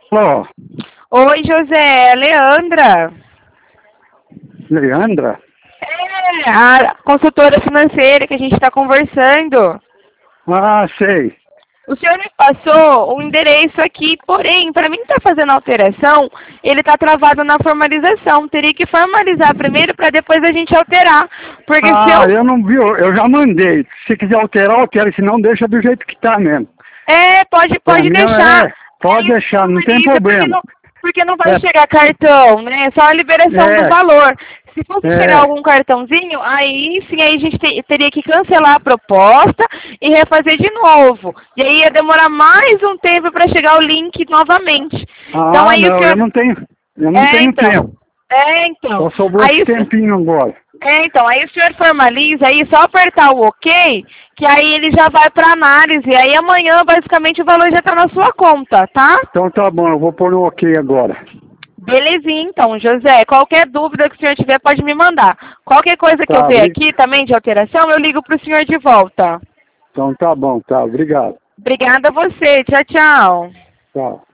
Alô, Oi, José, é Leandra. Leandra? É, a consultora financeira que a gente está conversando. Ah, sei. O senhor me passou o endereço aqui, porém, para mim estar fazendo alteração, ele está travado na formalização. Teria que formalizar primeiro para depois a gente alterar. Porque se Ah, eu... eu não vi, eu já mandei. Se quiser alterar, altera, se não deixa do jeito que tá mesmo. Pode, Pra pode mim deixar. pode Aí deixar, não tem formaliza, problema. porque não vai É, chegar cartão, né? É só a liberação do é, valor. Se fosse chegar é. algum cartãozinho, aí sim, aí a gente teria que cancelar a proposta e refazer de novo. E aí ia demorar mais um tempo para chegar o link novamente. Então Ah, aí o não, senhor... eu não tenho tempo. Então. Só sobrou esse Aí tempinho agora. aí o senhor formaliza, aí só apertar o OK, que aí ele já vai para análise. Aí amanhã, basicamente, o valor já está na sua conta, tá? Então tá bom, eu vou pôr no ok agora. Belezinha, então, José. Qualquer dúvida que o senhor tiver, pode me mandar. Qualquer coisa que eu Tá, ver aqui também de alteração, eu ligo para o senhor de volta. então tá bom, tá, obrigado. Obrigada a você. Tchau, tchau. Tchau.